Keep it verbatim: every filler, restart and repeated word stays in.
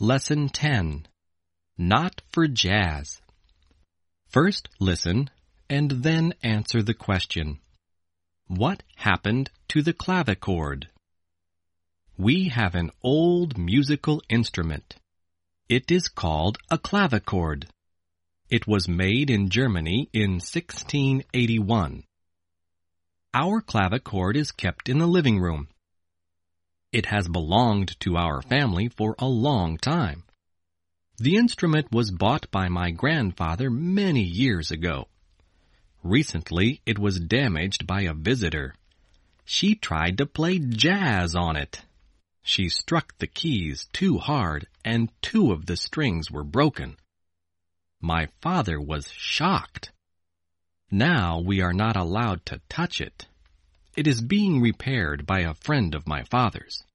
Lesson ten. Not for Jazz. First listen and then answer the question. What happened to the clavichord? We have an old musical instrument. It is called a clavichord. It was made in Germany in sixteen eighty-one. Our clavichord is kept in the living room. It has belonged to our family for a long time. The instrument was bought by my grandfather many years ago. Recently, it was damaged by a visitor. She tried to play jazz on it. She struck the keys too hard, and two of the strings were broken. My father was shocked. Now we are not allowed to touch it. It is being repaired by a friend of my father's.